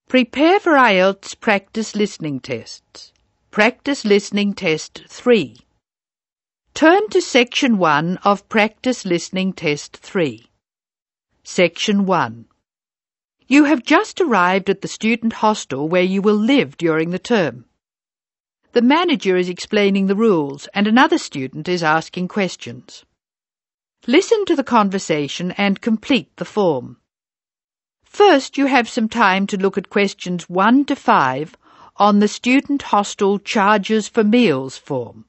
Prepare for IELTS practice listening tests. Practice listening test 3. Turn to Section 1 of Practice Listening Test 3. Section 1. You have just arrived at the student hostel where you will live during the term. The manager is explaining the rules and another student is asking questions. Listen to the conversation and complete the form. First, you have some time to look at questions 1 to 5 on the Student Hostel Charges for Meals form.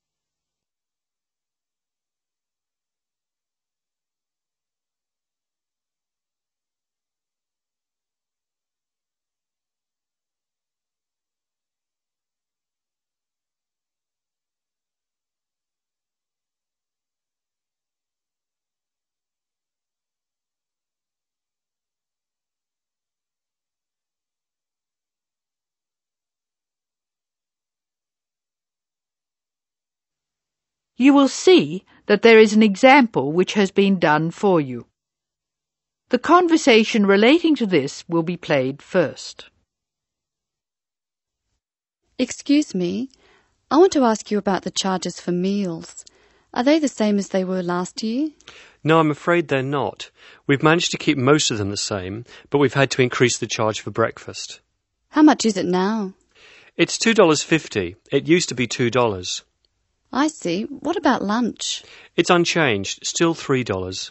You will see that there is an example which has been done for you. The conversation relating to this will be played first. Excuse me, I want to ask you about the charges for meals. Are they the same as they were last year? No, I'm afraid they're not. We've managed to keep most of them the same, but we've had to increase the charge for breakfast. How much is it now? It's $2.50. It used to be $2. I see. What about lunch? It's unchanged, still $3.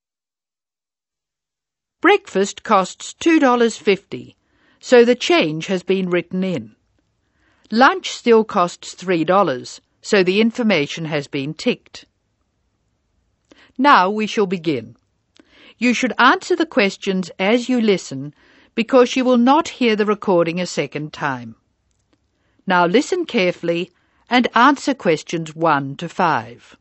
Breakfast costs $2.50, so the change has been written in. Lunch still costs $3, so the information has been ticked. Now we shall begin. You should answer the questions as you listen, because you will not hear the recording a second time. Now listen carefully and answer questions 1 to 5.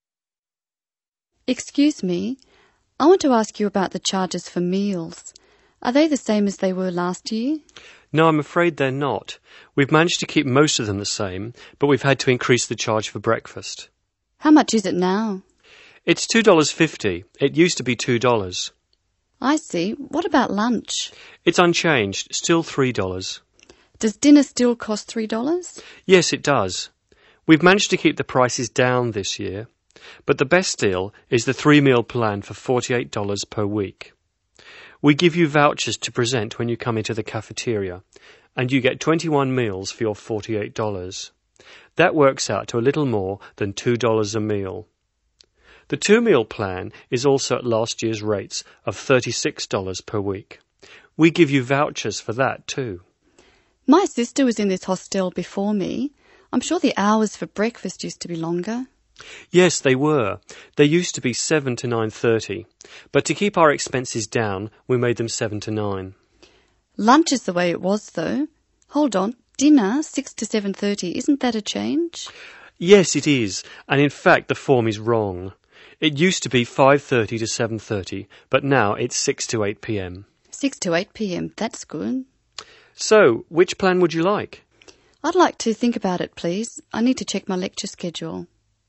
Excuse me, I want to ask you about the charges for meals. Are they the same as they were last year? No, I'm afraid they're not. We've managed to keep most of them the same, but we've had to increase the charge for breakfast. How much is it now? It's $2.50. It used to be $2. I see. What about lunch? It's unchanged, still $3. Does dinner still cost $3? Yes, it does. We've managed to keep the prices down this year, but the best deal is the 3-meal plan for $48 per week. We give you vouchers to present when you come into the cafeteria, and you get 21 meals for your $48. That works out to a little more than $2 a meal. The 2-meal plan is also at last year's rates of $36 per week. We give you vouchers for that too. My sister was in this hostel before me. I'm sure the hours for breakfast used to be longer. Yes, they were. They used to be 7 to 9:30, but to keep our expenses down, we made them 7 to 9. Lunch is the way it was, though. Hold on, dinner, 6 to 7:30, isn't that a change? Yes, it is, and in fact the form is wrong. It used to be 5:30 to 7:30, but now it's 6 to 8 p.m. 6 to 8 p.m, that's good. So, which plan would you like? I'd like to think about it, please. I need to check my lecture schedule.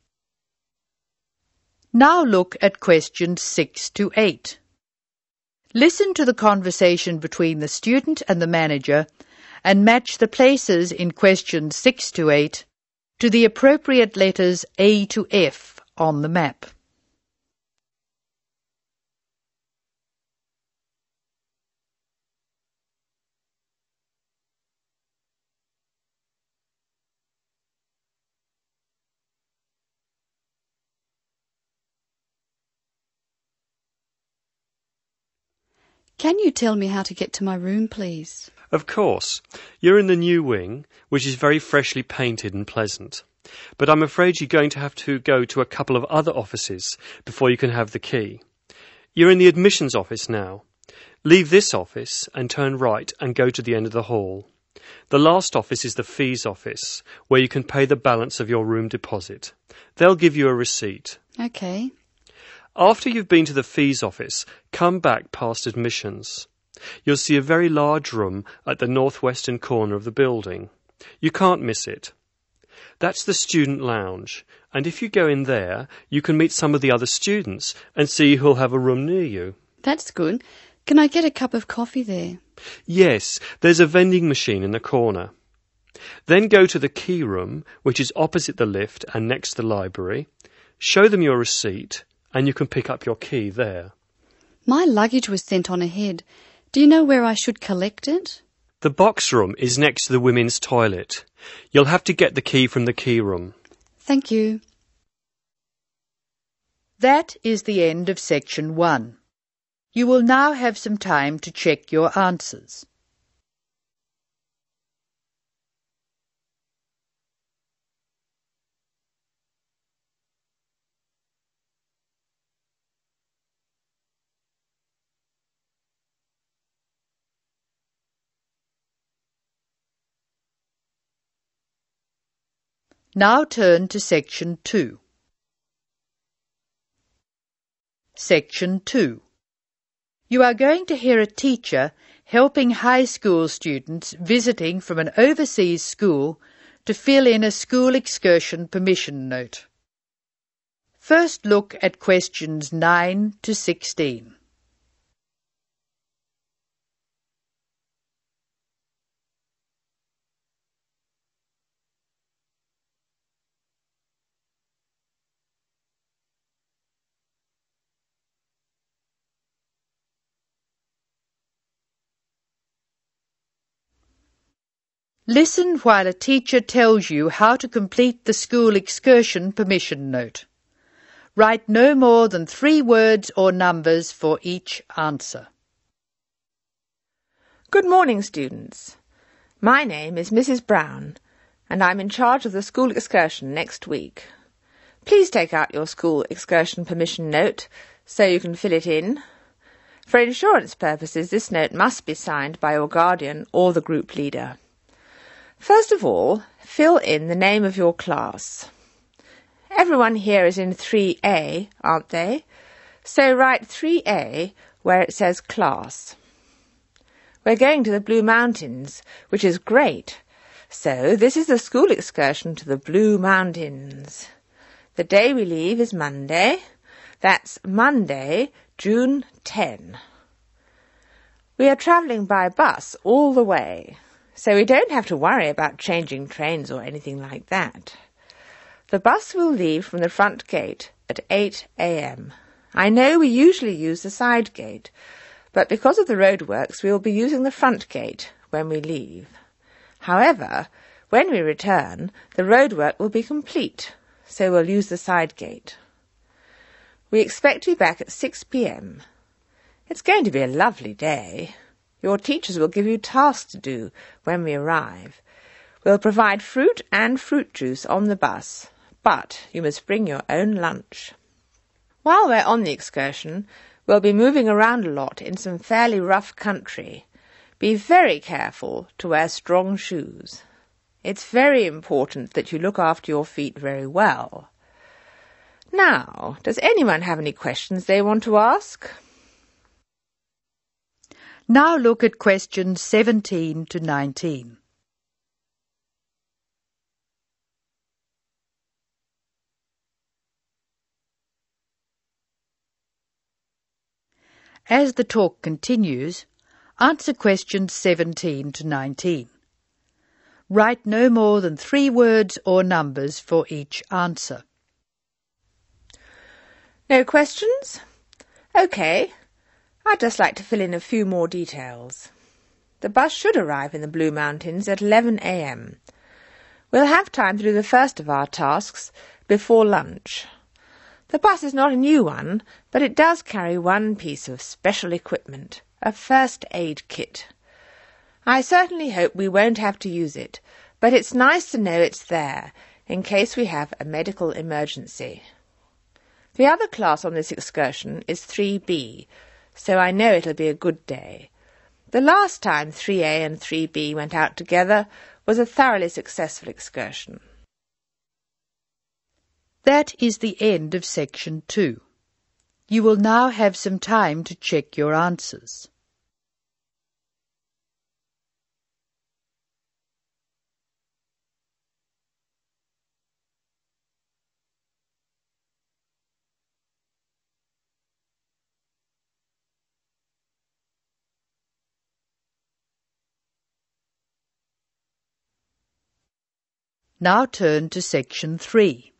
Now look at questions 6 to 8. Listen to the conversation between the student and the manager and match the places in questions 6 to 8 to the appropriate letters A to F on the map. Can you tell me how to get to my room, please? Of course. You're in the new wing, which is very freshly painted and pleasant. But I'm afraid you're going to have to go to a couple of other offices before you can have the key. You're in the admissions office now. Leave this office and turn right and go to the end of the hall. The last office is the fees office, where you can pay the balance of your room deposit. They'll give you a receipt. Okay. After you've been to the fees office, come back past admissions. You'll see a very large room at the northwestern corner of the building. You can't miss it. That's the student lounge, and if you go in there, you can meet some of the other students and see who'll have a room near you. That's good. Can I get a cup of coffee there? Yes, there's a vending machine in the corner. Then go to the key room, which is opposite the lift and next to the library. Show them your receipt, and you can pick up your key there. My luggage was sent on ahead. Do you know where I should collect it? The box room is next to the women's toilet. You'll have to get the key from the key room. Thank you. That is the end of section 1. You will now have some time to check your answers. Now turn to section 2. Section 2. You are going to hear a teacher helping high school students visiting from an overseas school to fill in a school excursion permission note. First look at questions 9 to 16. Listen while a teacher tells you how to complete the school excursion permission note. Write no more than 3 words or numbers for each answer. Good morning, students. My name is Mrs. Brown, and I'm in charge of the school excursion next week. Please take out your school excursion permission note so you can fill it in. For insurance purposes, this note must be signed by your guardian or the group leader. First of all, fill in the name of your class. Everyone here is in 3A, aren't they? So write 3A where it says class. We're going to the Blue Mountains, which is great. So this is the school excursion to the Blue Mountains. The day we leave is Monday. That's Monday, June 10. We are travelling by bus all the way, so we don't have to worry about changing trains or anything like that. The bus will leave from the front gate at 8 a.m. I know we usually use the side gate, but because of the roadworks we will be using the front gate when we leave. However, when we return, the roadwork will be complete, so we'll use the side gate. We expect to be back at 6 p.m. It's going to be a lovely day. Your teachers will give you tasks to do when we arrive. We'll provide fruit and fruit juice on the bus, but you must bring your own lunch. While we're on the excursion, we'll be moving around a lot in some fairly rough country. Be very careful to wear strong shoes. It's very important that you look after your feet very well. Now, does anyone have any questions they want to ask? Now look at questions 17 to 19. As the talk continues, answer questions 17 to 19. Write no more than 3 words or numbers for each answer. No questions? OK. I'd just like to fill in a few more details. The bus should arrive in the Blue Mountains at 11 a.m. We'll have time to do the first of our tasks before lunch. The bus is not a new one, but it does carry one piece of special equipment, a first aid kit. I certainly hope we won't have to use it, but it's nice to know it's there in case we have a medical emergency. The other class on this excursion is 3B, so I know it'll be a good day. The last time 3A and 3B went out together was a thoroughly successful excursion. That is the end of section 2. You will now have some time to check your answers. Now turn to Section 3.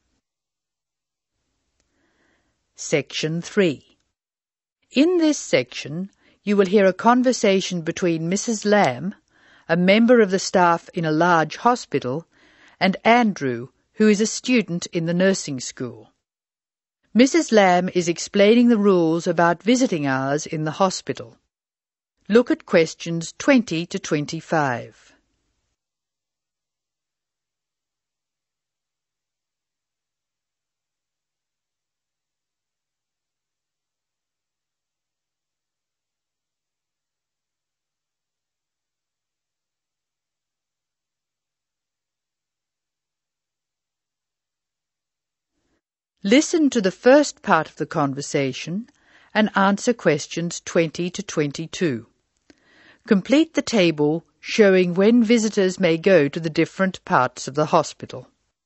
Section 3. In this section, you will hear a conversation between Mrs. Lamb, a member of the staff in a large hospital, and Andrew, who is a student in the nursing school. Mrs. Lamb is explaining the rules about visiting hours in the hospital. Look at questions 20 to 25. Listen to the first part of the conversation and answer questions 20 to 22. Complete the table showing when visitors may go to the different parts of the hospital.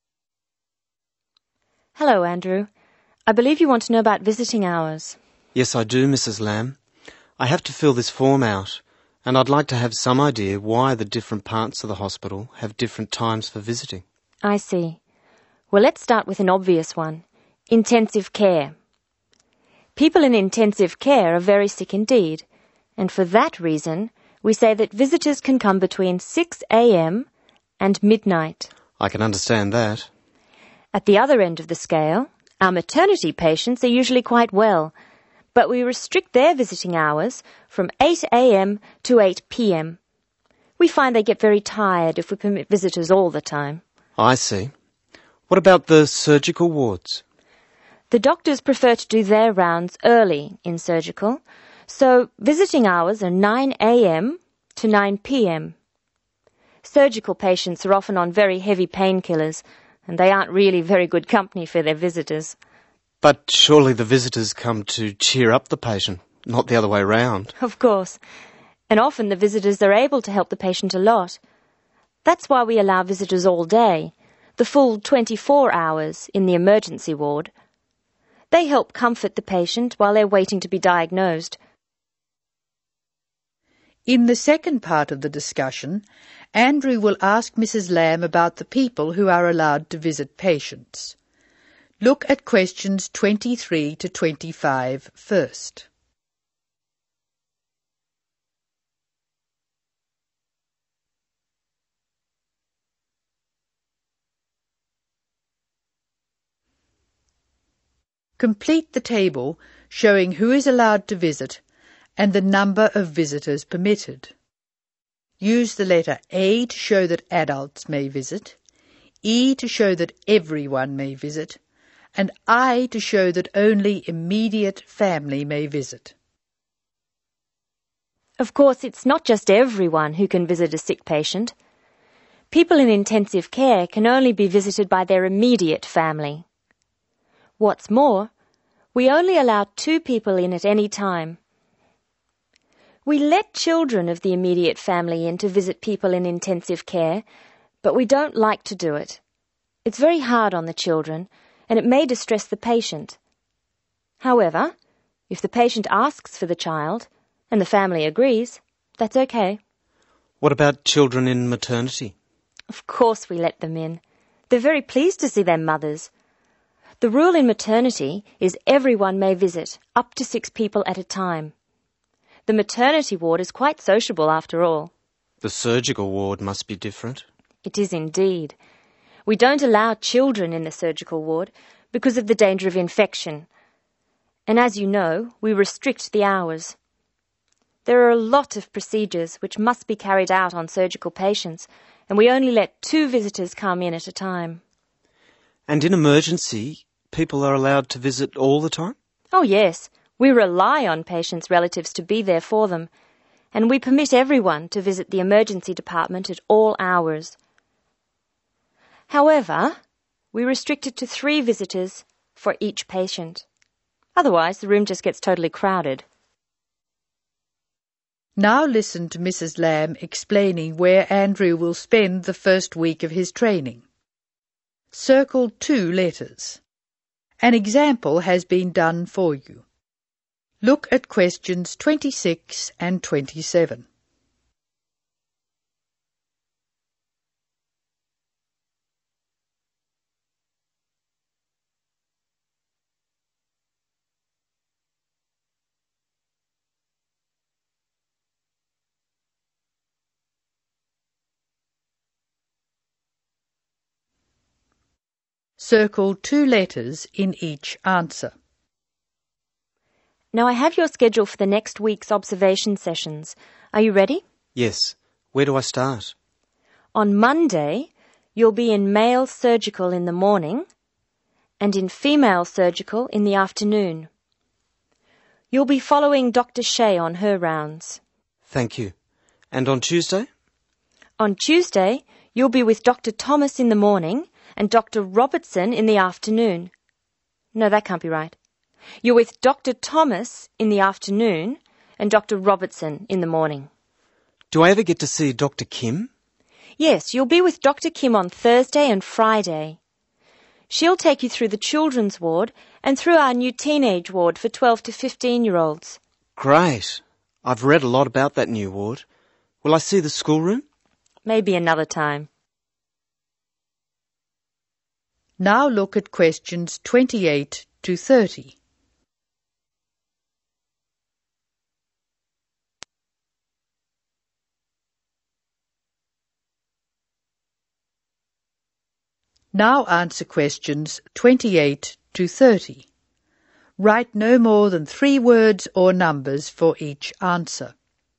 Hello, Andrew. I believe you want to know about visiting hours. Yes, I do, Mrs. Lamb. I have to fill this form out, and I'd like to have some idea why the different parts of the hospital have different times for visiting. I see. Well, let's start with an obvious one. Intensive care. People in intensive care are very sick indeed, and for that reason, we say that visitors can come between 6 a.m. and midnight. I can understand that. At the other end of the scale, our maternity patients are usually quite well, but we restrict their visiting hours from 8 a.m. to 8 p.m. We find they get very tired if we permit visitors all the time. I see. What about the surgical wards? The doctors prefer to do their rounds early in surgical, so visiting hours are 9 a.m. to 9 p.m. Surgical patients are often on very heavy painkillers, and they aren't really very good company for their visitors. But surely the visitors come to cheer up the patient, not the other way round. Of course. And often the visitors are able to help the patient a lot. That's why we allow visitors all day, the full 24 hours in the emergency ward. They help comfort the patient while they're waiting to be diagnosed. In the second part of the discussion, Andrew will ask Mrs. Lamb about the people who are allowed to visit patients. Look at questions 23 to 25 first. Complete the table showing who is allowed to visit and the number of visitors permitted. Use the letter A to show that adults may visit, E to show that everyone may visit, and I to show that only immediate family may visit. Of course, it's not just everyone who can visit a sick patient. People in intensive care can only be visited by their immediate family. What's more, we only allow 2 people in at any time. We let children of the immediate family in to visit people in intensive care, but we don't like to do it. It's very hard on the children, and it may distress the patient. However, if the patient asks for the child, and the family agrees, that's okay. What about children in maternity? Of course we let them in. They're very pleased to see their mothers. The rule in maternity is everyone may visit, up to 6 people at a time. The maternity ward is quite sociable after all. The surgical ward must be different. It is indeed. We don't allow children in the surgical ward because of the danger of infection. And as you know, we restrict the hours. There are a lot of procedures which must be carried out on surgical patients, and we only let 2 visitors come in at a time. And in emergency, people are allowed to visit all the time? Oh, yes. We rely on patients' relatives to be there for them, and we permit everyone to visit the emergency department at all hours. However, we restrict it to 3 visitors for each patient. Otherwise, the room just gets totally crowded. Now listen to Mrs. Lamb explaining where Andrew will spend the first week of his training. Circle 2 letters. An example has been done for you. Look at questions 26 and 27. Circle 2 letters in each answer. Now I have your schedule for the next week's observation sessions. Are you ready? Yes. Where do I start? On Monday, you'll be in male surgical in the morning and in female surgical in the afternoon. You'll be following Dr. Shea on her rounds. Thank you. And on Tuesday? On Tuesday, you'll be with Dr. Thomas in the morning and Dr. Robertson in the afternoon. No, that can't be right. You're with Dr. Thomas in the afternoon and Dr. Robertson in the morning. Do I ever get to see Dr. Kim? Yes, you'll be with Dr. Kim on Thursday and Friday. She'll take you through the children's ward and through our new teenage ward for 12 to 15-year-olds. Great. I've read a lot about that new ward. Will I see the schoolroom? Maybe another time. Now look at questions 28 to 30. Now answer questions 28 to 30. Write no more than 3 words or numbers for each answer.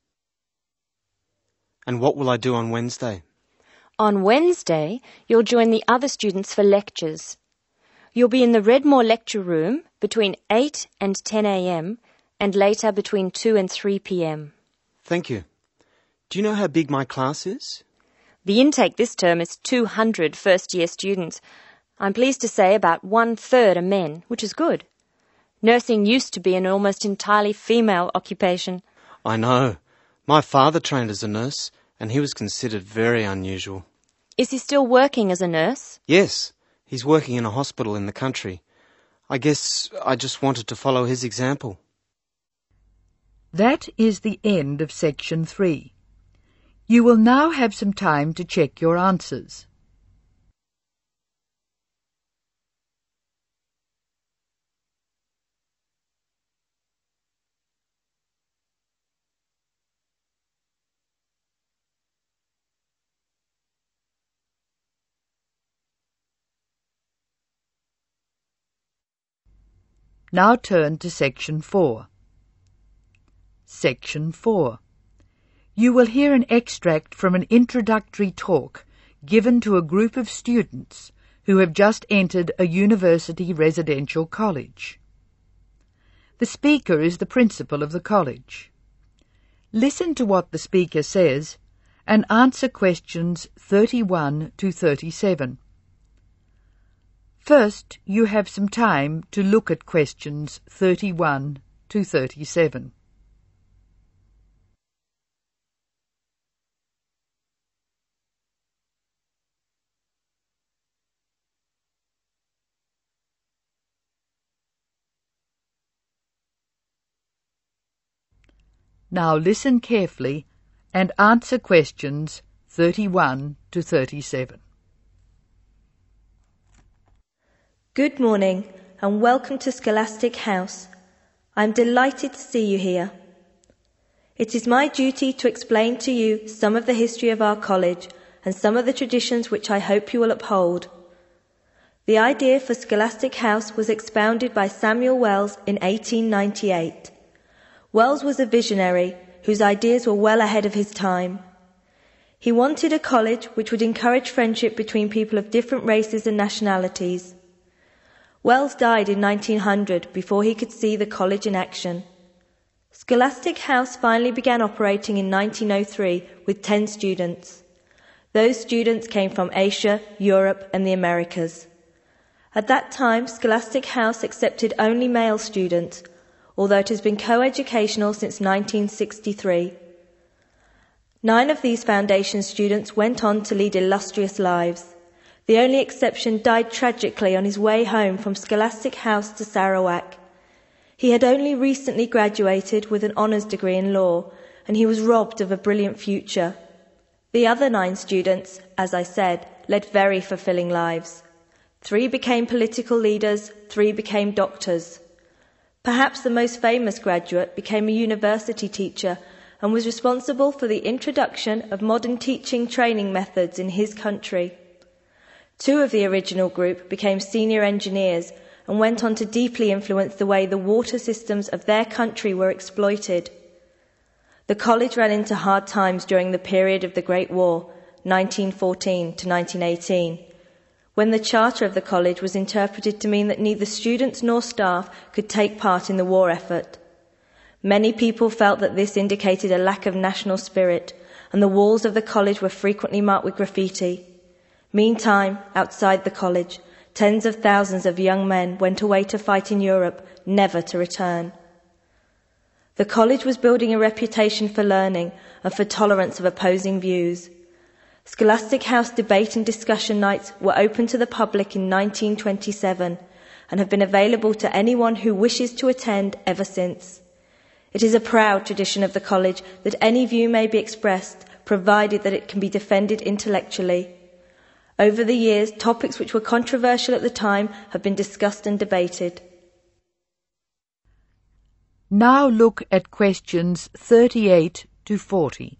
And what will I do on Wednesday? On Wednesday, you'll join the other students for lectures. You'll be in the Redmore lecture room between 8 and 10 a.m. and later between 2 and 3 p.m. Thank you. Do you know how big my class is? The intake this term is 200 first-year students. I'm pleased to say about 1/3 are men, which is good. Nursing used to be an almost entirely female occupation. I know. My father trained as a nurse, and he was considered very unusual. Is he still working as a nurse? Yes, he's working in a hospital in the country. I guess I just wanted to follow his example. That is the end of section 3. You will now have some time to check your answers. Now turn to section 4. Section 4. You will hear an extract from an introductory talk given to a group of students who have just entered a university residential college. The speaker is the principal of the college. Listen to what the speaker says and answer questions 31 to 37. First, you have some time to look at questions 31 to 37. Now listen carefully and answer questions 31 to 37. Good morning and welcome to Scholastic House. I'm delighted to see you here. It is my duty to explain to you some of the history of our college and some of the traditions which I hope you will uphold. The idea for Scholastic House was expounded by Samuel Wells in 1898. Wells was a visionary whose ideas were well ahead of his time. He wanted a college which would encourage friendship between people of different races and nationalities. Wells died in 1900 before he could see the college in action. Scholastic House finally began operating in 1903 with 10 students. Those students came from Asia, Europe and the Americas. At that time, Scholastic House accepted only male students, although it has been co-educational since 1963. 9 of these foundation students went on to lead illustrious lives. The only exception died tragically on his way home from Scholastic House to Sarawak. He had only recently graduated with an honours degree in law, and he was robbed of a brilliant future. The other 9 students, as I said, led very fulfilling lives. 3 became political leaders, 3 became doctors. Perhaps the most famous graduate became a university teacher and was responsible for the introduction of modern teaching training methods in his country. Two of the original group became senior engineers and went on to deeply influence the way the water systems of their country were exploited. The college ran into hard times during the period of the Great War, 1914 to 1918, when the charter of the college was interpreted to mean that neither students nor staff could take part in the war effort. Many people felt that this indicated a lack of national spirit, and the walls of the college were frequently marked with graffiti. Meantime, outside the college, tens of thousands of young men went away to fight in Europe, never to return. The college was building a reputation for learning and for tolerance of opposing views. Scholastic House debate and discussion nights were open to the public in 1927 and have been available to anyone who wishes to attend ever since. It is a proud tradition of the college that any view may be expressed, provided that it can be defended intellectually. Over the years, topics which were controversial at the time have been discussed and debated. Now look at questions 38 to 40.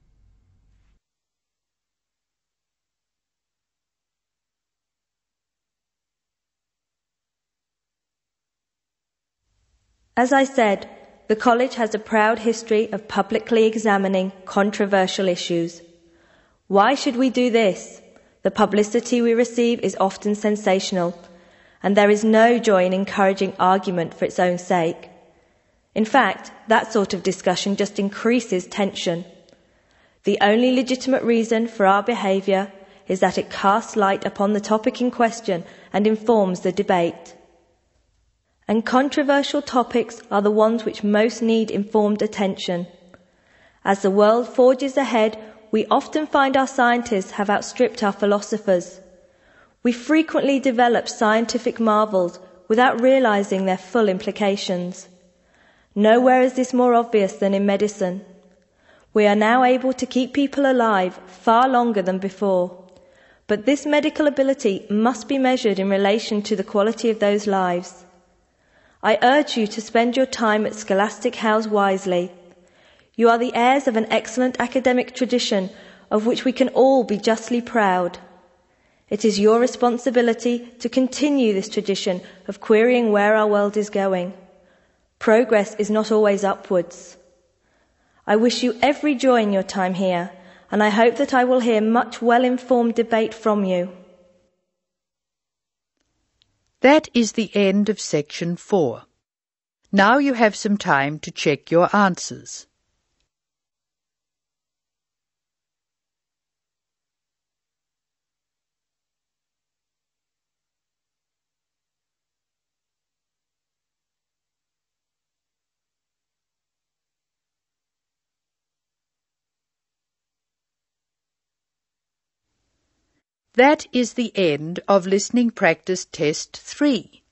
As I said, the college has a proud history of publicly examining controversial issues. Why should we do this? The publicity we receive is often sensational, and there is no joy in encouraging argument for its own sake. In fact, that sort of discussion just increases tension. The only legitimate reason for our behaviour is that it casts light upon the topic in question and informs the debate. And controversial topics are the ones which most need informed attention. As the world forges ahead, we often find our scientists have outstripped our philosophers. We frequently develop scientific marvels without realizing their full implications. Nowhere is this more obvious than in medicine. We are now able to keep people alive far longer than before. But this medical ability must be measured in relation to the quality of those lives. I urge you to spend your time at Scholastic House wisely. You are the heirs of an excellent academic tradition of which we can all be justly proud. It is your responsibility to continue this tradition of querying where our world is going. Progress is not always upwards. I wish you every joy in your time here, and I hope that I will hear much well-informed debate from you. That is the end of section 4. Now you have some time to check your answers. That is the end of listening practice test 3.